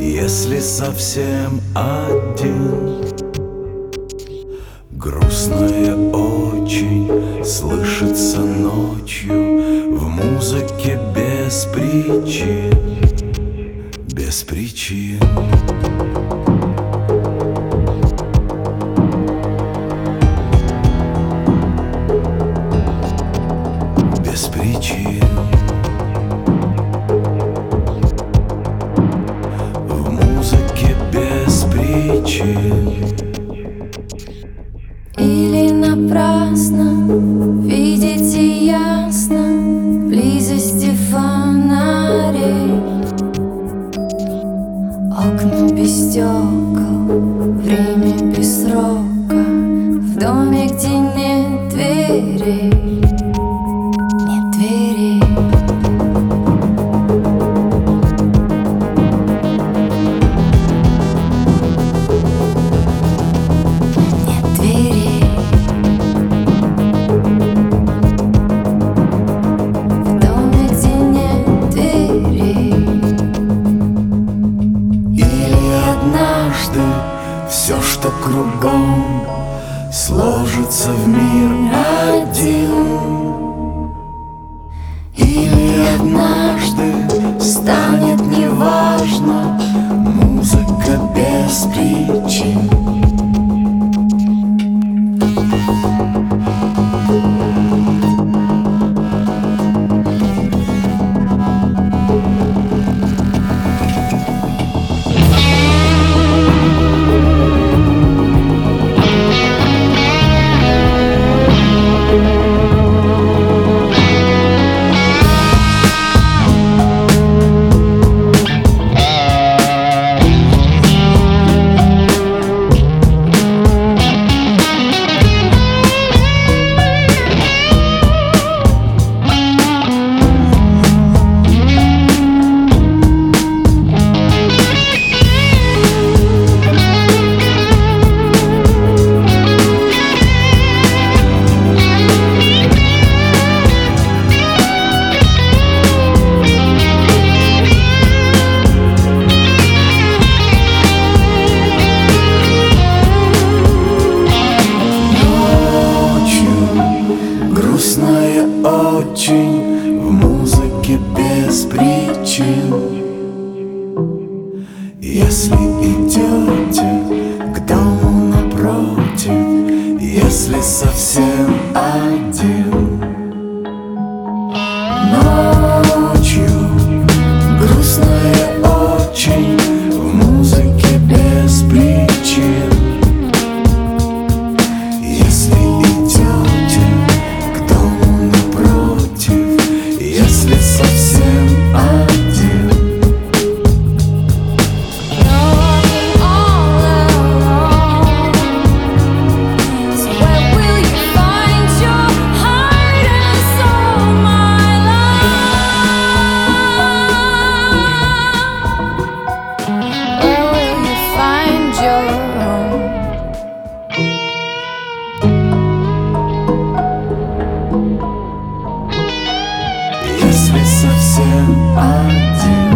Если совсем один, грустное очень слышится ночью в музыке без причин, без причин. Без причин. В музыке без причин. Или напрасно видите ясно в близости фонарей, окна без стекол, время без срока, в доме, где нет дверей, нет дверей. Все, что кругом, сложится в мир один. Или однажды станет неважно музыка без причин. Грустная очень в музыке без причин. Если идете к дому напротив, если совсем один, ночью грустная очень в музыке без причин. Если идете к дому напротив, если совсем один. Если совсем один.